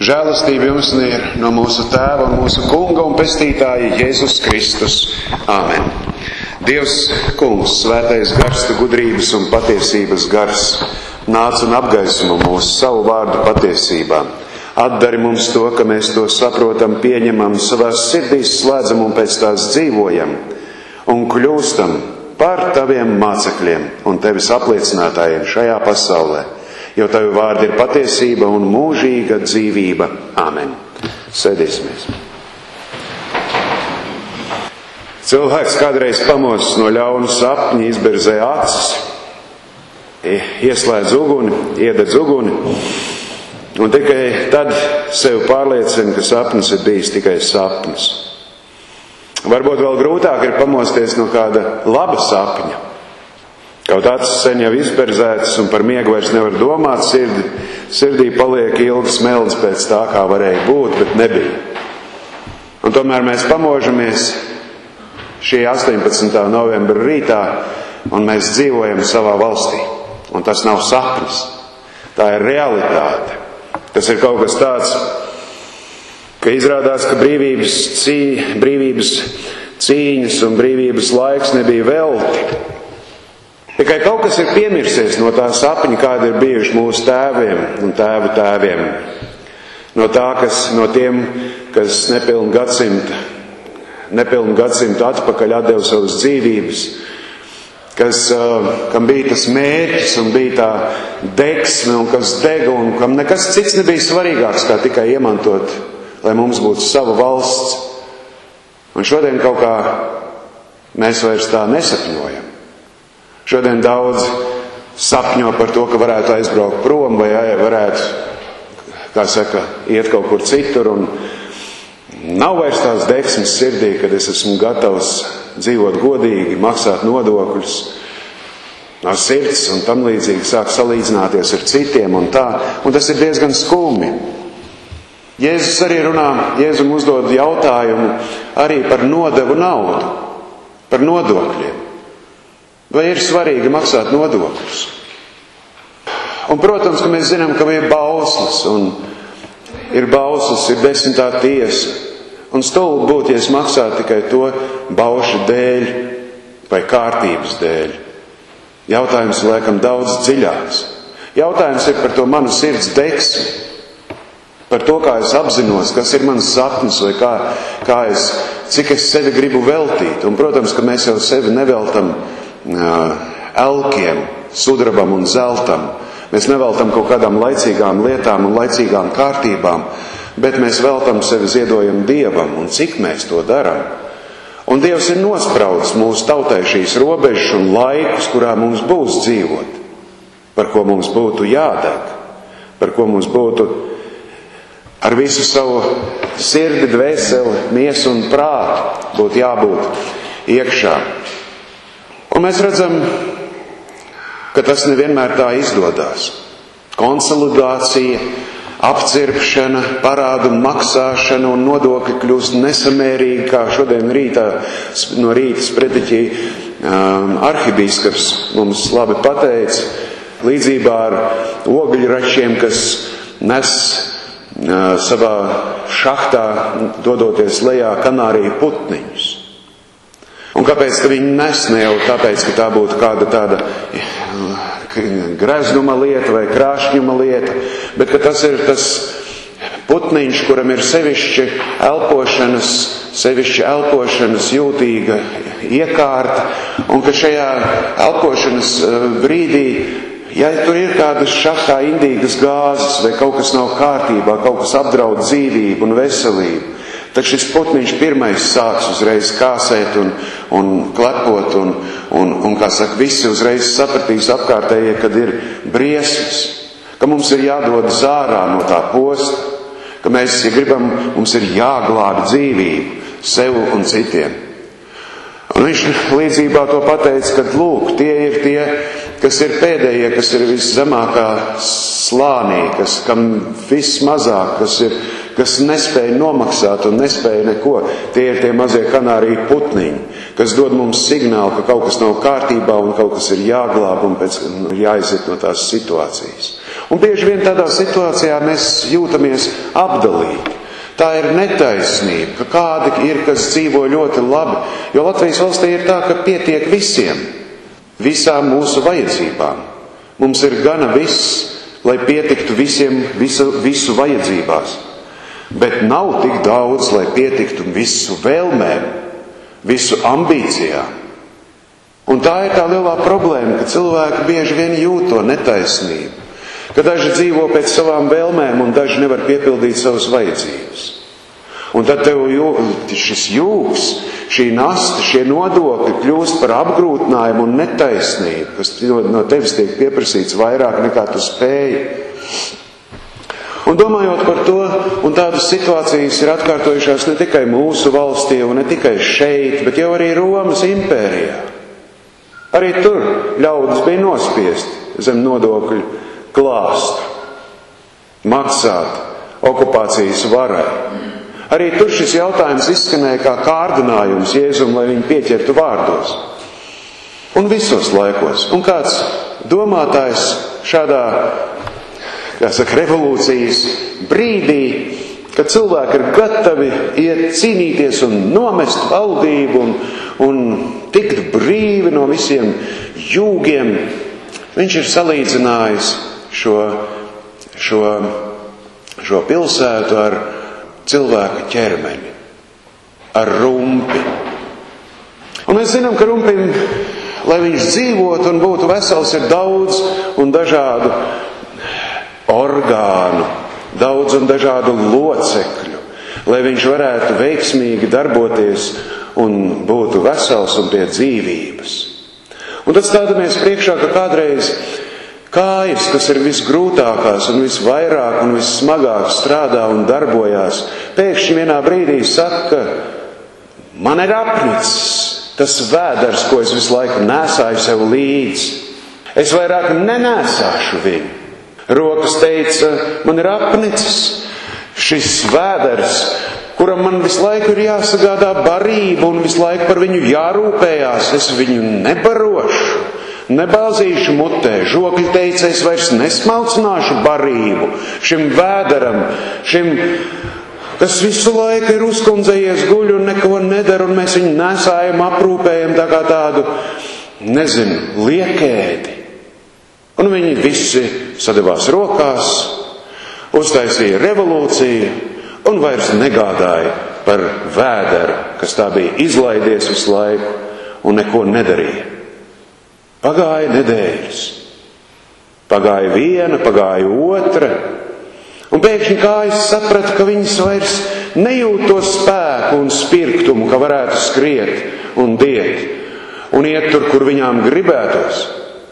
Žēlastība jums ir no mūsu Tēva un mūsu Kunga un Pestītāja Jēzus Kristus. Āmen. Dievs, Kungs, svētais gars, tu gudrības un patiesības gars, nāc un apgaismo mūsu savu vārdu patiesībā. Atdari mums to, ka mēs to saprotam, pieņemam, savās sirdīs slēdzam un pēc tās dzīvojam un kļūstam par taviem mācekļiem un tevis apliecinātājiem šajā pasaulē. Jo tavi vārdi ir patiesība un mūžīga dzīvība. Āmen. Sēdīsimies. Cilvēks kādreiz pamostas no ļauna sapņa, izberzē acis, ieslēdz uguni, iededz uguni, un tikai tad sev pārliecina, ka sapnis ir bijis tikai sapnis. Varbūt vēl grūtāk ir pamosties no kāda laba sapņa. Kaut acis sen jau izberzētas un par miegu vairs nevar domāt, sirdī paliek ilgas smeldz pēc tā, kā varēja būt, bet nebija. Un tomēr mēs pamožamies šī 18. novembra rītā un mēs dzīvojam savā valstī. Un tas nav sapnis, tā ir realitāte. Tas ir kaut kas tāds, ka izrādās, ka brīvības cīņas un brīvības laiks nebija velti. Tikai kaut kas ir piemirsies no tā sapņa, kāda ir bijuši mūsu tēviem un tēvu tēviem. No tiem, kas nepilnu gadsimtu atpakaļ atdeva savas dzīvības, kam bija tas mērķis un bija tā degsme un kas dega un kam nekas cits nebija svarīgāks, kā tikai iemantot, lai mums būtu sava valsts. Un šodien kaut kā mēs vairs tā nesapņojam. Šodien daudz sapņo par to, ka varētu aizbraukt prom vai varētu, iet kaut kur citur. Un nav vairs tās degsmes sirdī, kad es esmu gatavs dzīvot godīgi, maksāt nodokļus no sirds un tam līdzīgi sāk salīdzināties ar citiem un tā. Un tas ir diezgan skumji. Jēzus arī runā, Jēzum uzdod jautājumu arī par nodevu naudu, par nodokļiem. Vai ir svarīgi maksāt nodokļus? Un, protams, ka mēs zinām, ka ir bauslis, un ir 10. tiesa. Un stulbi būtu, ja es maksātu tikai to baušu dēļ vai kārtības dēļ. Jautājums ir laikam daudz dziļāks. Jautājums ir par to manu sirds degsmi, par to, kā es apzinos, kas ir mans sapnis vai cik es sevi gribu veltīt. Un, protams, ka mēs jau sevi neveltam elkiem, sudrabam un zeltam. Mēs neveltam kaut kādām laicīgām lietām un laicīgām kārtībām, bet mēs veltam sevi ziedojam Dievam, un cik mēs to darām. Un Dievs ir nospraudis mūsu tautai šīs robežas un laikus, kurā mums būs dzīvot, par ko mums būtu jādeg, par ko mums būtu ar visu savu sirdi, dvēseli, miesu un prātu būtu jābūt iekšā. Un mēs redzam, ka tas nevienmēr tā izdodas. Konsolidācija, apcirpšana, parādu maksāšana un nodokļi kļūst nesamērīgi, kā šodien no rīta sprediķī arhibīskaps mums labi pateica, līdzībā ar ogļračiem, kas nes savā šahtā, dodoties lejā, Kanāriju putniņus. Un kāpēc viņi nes? Ne jau tāpēc, ka tā būtu kāda tāda greznuma lieta vai krāšņuma lieta, bet ka tas ir tas putniņš, kuram ir sevišķi elpošanas jūtīga iekārta, un ka šajā elpošanas brīdī, ja tur ir kādas šahtā indīgas gāzes vai kaut kas nav kārtībā, kaut kas apdraud dzīvību un veselību, tad šis putniņš pirmais sāks uzreiz kāsēt un klepot un kā saka, visi uzreiz sapratīs apkārtējie, kad ir briesmas, ka mums ir jādod ārā no tā posta, ka mēs, ja gribam, mums ir jāglāb dzīvību sev un citiem. Un viņš līdzībā to pateica, ka lūk, tie ir tie, kas ir pēdējie, kas ir viszemākā slānī, kam viss mazāk, kas nespēja nomaksāt un nespēja neko. Tie ir tie mazie Kanāriju putniņi, kas dod mums signālu, ka kaut kas nav kārtībā un kaut kas ir jāglāb un pēc jāiziet no tās situācijas. Un bieži vien tādā situācijā mēs jūtamies apdalīti. Tā ir netaisnība, ka kādi ir, kas dzīvo ļoti labi, jo Latvijas valstī ir tā, ka pietiek visiem, visām mūsu vajadzībām. Mums ir gana viss, lai pietiktu visiem visu vajadzībās, bet nav tik daudz, lai pietiktu visu vēlmēm, visu ambīcijām. Un tā ir tā lielā problēma, ka cilvēki bieži vien jūt to netaisnību. Ka daži dzīvo pēc savām vēlmēm un daži nevar piepildīt savas vajadzības. Un tad tev šis jūgs, šī nasta, šie nodokļi kļūst par apgrūtinājumu un netaisnību, kas no tevis tiek pieprasīts vairāk nekā tu spēji. Un domājot par to, un tādas situācijas ir atkārtojušās ne tikai mūsu valstī un ne tikai šeit, bet jau arī Romas impērijā. Arī tur ļaudis bija nospiesti zem nodokļu klāstu, maksāt okupācijas varai. Arī tur šis jautājums izskanēja kā kārdinājums Jēzum, lai viņu pieķertu vārdos. Un visos laikos. Un kāds domātājs šādā, revolūcijas brīdī, kad cilvēki ir gatavi iet cīnīties un nomest valdību un tikt brīvi no visiem jūgiem, viņš ir salīdzinājis šo pilsētu ar cilvēka ķermeni, ar rumpi. Un mēs zinām, ka rumpim, lai viņš dzīvotu un būtu vesels, ir daudz un dažādu orgānu, daudz un dažādu locekļu, lai viņš varētu veiksmīgi darboties un būtu vesels un pie dzīvības. Un tad stādamies priekšā, ka kādreiz kājas, kas ir visgrūtākās un visvairāk un vissmagāk strādā un darbojās, pēkšņi vienā brīdī saka, man ir apnicis tas vēders, ko es visu laiku nesāju sev līdzi. Es vairāk nenēsāšu viņu. Rokas teica, man ir apnicis šis vēders, kuram man visu laiku ir jāsagādā barība un visu laiku par viņu jārūpējās. Es viņu nebarošu. Nebāzīšu mutē, žokļi teica, es vairs nesmalcināšu barību šim vēderam, šim, kas visu laiku ir uzkundzējies guļ un neko nedara, un mēs viņu nesājam, aprūpējam tā kā tādu, liekēdi. Un viņi visi sadevās rokās, uztaisīja revolūciju un vairs negādāja par vēderu, kas tā bija izlaidies visu laiku un neko nedarīja. Pagāja nedēļas. Pagāja viena, pagāja otra. Un pēkšņi kājas saprata, ka viņas vairs nejūt to spēku un spirktumu, ka varētu skriet un diet un iet tur, kur viņām gribētos.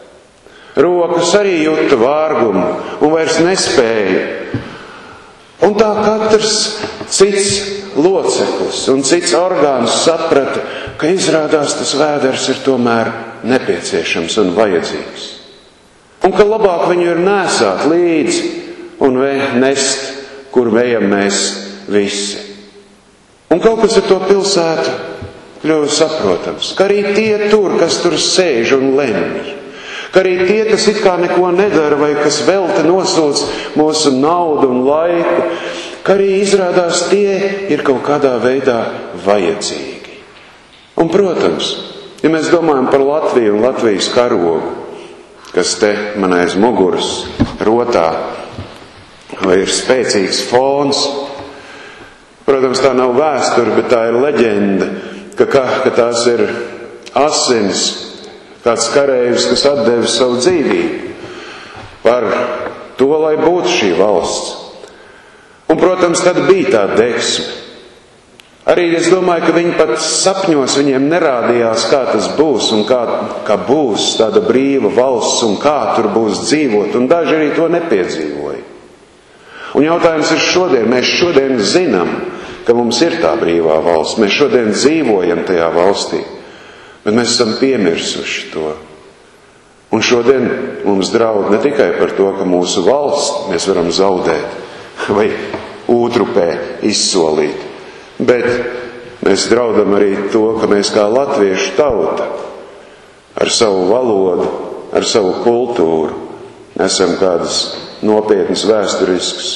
Rokas arī jūta vārgumu un vairs nespēja. Un tā katrs cits loceklis un cits orgāns saprata, ka izrādās tas vēders ir tomēr nepieciešams un vajadzīgs. Un ka labāk viņu ir nēsāt līdzi un nest, kur ejam mēs visi. Un kaut kas ar to pilsētu kļuva saprotams, ka arī tie tur, kas tur sēž un lemj, ka arī tie, kas it kā neko nedara vai kas velti nosūc mūsu naudu un laiku, ka arī izrādās tie ir kaut kādā veidā vajadzīgi. Un, protams, ja mēs domājam par Latviju un Latvijas karogu, kas te man aiz muguras rotā, vai ir spēcīgs fons, protams, tā nav vēsture, bet tā ir leģenda, ka tās ir asins, kāds kareivs, kas atdeva savu dzīvību par to, lai būtu šī valsts. Un, protams, tad bija tā deksme. Arī es domāju, ka viņi pat sapņos viņiem nerādījās, kā tas būs un kā būs tāda brīva valsts un kā tur būs dzīvot, un daži arī to nepiedzīvoja. Un jautājums ir šodien. Mēs šodien zinām, ka mums ir tā brīvā valsts. Mēs šodien dzīvojam tajā valstī, bet mēs esam piemirsuši to. Un šodien mums draud ne tikai par to, ka mūsu valsts mēs varam zaudēt vai ūtrupē izsolīt, bet mēs draudam arī to, ka mēs kā latviešu tauta ar savu valodu, ar savu kultūru esam kādas nopietnas vēsturiskas,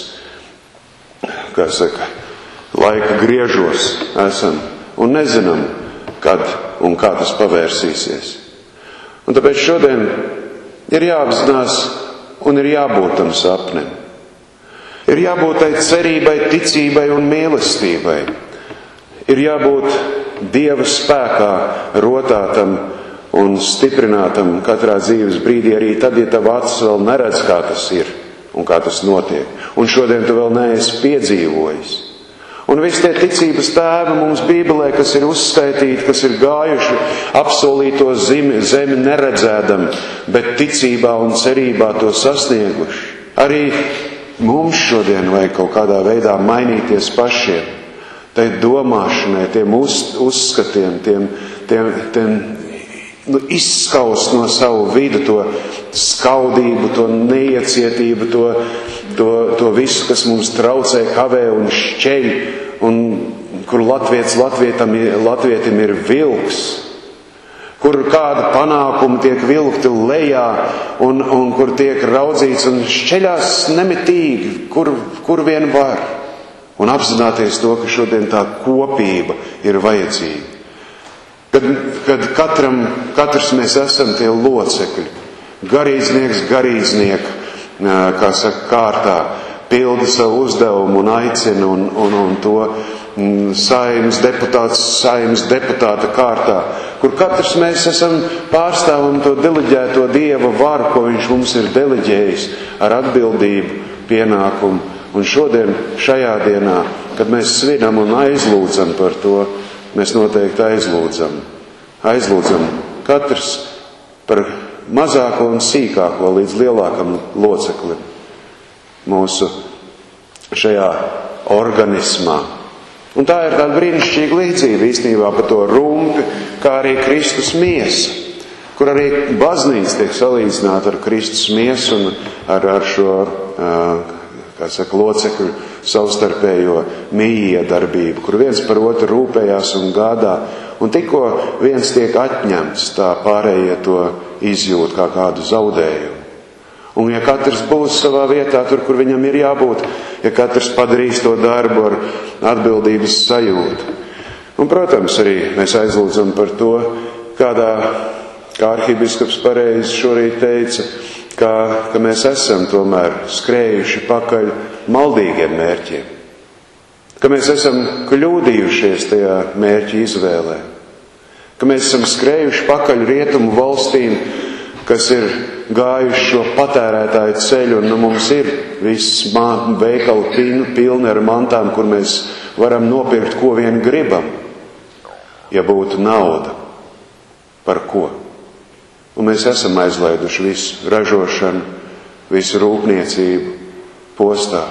laika griežos esam un nezinām, kad un kā tas pavērsīsies. Un tāpēc šodien ir jāapzinās un ir jābūt tam sapnim. Ir jābūt tai cerībai, ticībai un mīlestībai. Ir jābūt Dieva spēkā rotātam un stiprinātam katrā dzīves brīdī, arī tad, ja tavu acis vēl neredz, kā tas ir un kā tas notiek. Un šodien tu vēl neesi piedzīvojis. Un visi tie ticības tēvi mums Bībelē, kas ir uzskaitīti, kas ir gājuši apsolīto zemi neredzēdam, bet ticībā un cerībā to sasnieguši. Arī mums šodien vajag kaut kādā veidā mainīties pašiem. Tai domāšanai, tiem uzskatiem, izskaust no savu vidu to skaudību, to neiecietību, to visu, kas mums traucē, kavē un šķeļ, un kur latvietim ir vilks, kur kāda panākuma tiek vilkti lejā, un kur tiek raudzīts un šķeļās nemitīgi, kur vien var. Un apzināties to, ka šodien tā kopība ir vajadzīga. Kad katrs mēs esam tie locekļi, garīdznieks garīdznieku, kā saka, kārtā, pilda savu uzdevumu un aicina un to saeimas deputāta kārtā, kur katrs mēs esam pārstāvam to deleģēto Dieva varu, ko viņš mums ir deleģējis ar atbildību, pienākumu. Un šodien, šajā dienā, kad mēs svinam un aizlūdzam par to, mēs noteikti aizlūdzam katrs par mazāko un sīkāko līdz lielākam loceklim mūsu šajā organismā. Un tā ir tāda brīnišķīga līdzība īstenībā par to rumpi, kā arī Kristus miesa, kur arī baznīca tiek salīdzināta ar Kristus miesu un ar šo locekļu savstarpējo mījiedarbību, kur viens par otru rūpējās un gādā, un tikko viens tiek atņemts, tā pārējie to izjūt kā kādu zaudējumu. Un ja katrs būs savā vietā, tur, kur viņam ir jābūt, ja katrs padarīs to darbu ar atbildības sajūtu. Un, protams, arī mēs aizlūdzam par to, kā arhibīskaps pareizi šorīt teica, ka mēs esam tomēr skrējuši pakaļ maldīgiem mērķiem, ka mēs esam kļūdījušies tajā mērķa izvēlē, ka mēs esam skrējuši pakaļ rietumu valstīm, kas ir gājuši šo patērētāju ceļu, un mums ir viss veikali pilni ar mantām, kur mēs varam nopirkt, ko vien gribam, ja būtu nauda. Par ko? Un mēs esam aizlaiduši visu ražošanu, visu rūpniecību postā,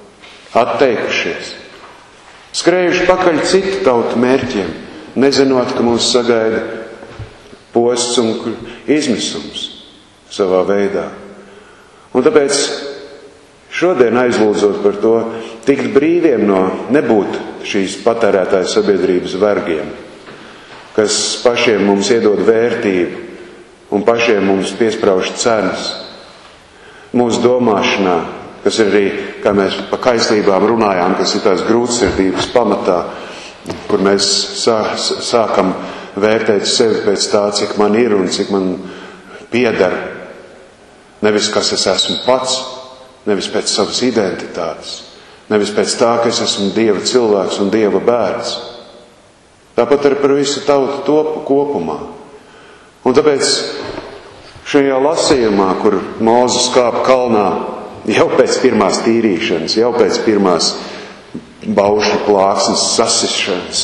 atteikušies, skrējuši pakaļ citu tautu mērķiem, nezinot, ka mūs sagaida posts un izmisums savā veidā. Un tāpēc šodien aizlūdzot par to, tikt brīviem no nebūt šīs patērētāju sabiedrības vergiem, kas pašiem mums iedod vērtību, un pašiem mums piesprauž cenas. Mūsu domāšanā, kas ir arī, kā mēs pa kaislībām runājām, kas ir tās grūtsirdības pamatā, kur mēs sākam vērtēt sevi pēc tā, cik man ir un cik man pieder. Nevis, kas es esmu pats, nevis pēc savas identitātes, nevis pēc tā, ka es esmu Dieva cilvēks un Dieva bērns. Tāpat arī par visu tautu topu kopumā. Un tāpēc šajā lasījumā, kur Mūzes kāpa kalnā, jau pēc pirmās tīrīšanas, jau pēc pirmās baušļu plāksnes sasišanas,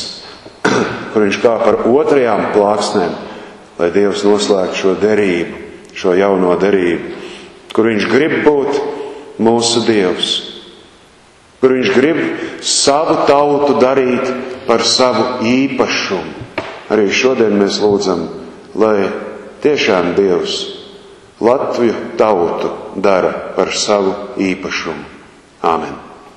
kur viņš kāpa ar otrajām plāksnēm, lai Dievs noslēgtu šo derību, šo jauno derību, kur viņš grib būt mūsu Dievs, kur viņš grib savu tautu darīt par savu īpašumu. Arī šodien mēs lūdzam, lai tiešām Dievs Latviju tautu dara par savu īpašumu. Āmen.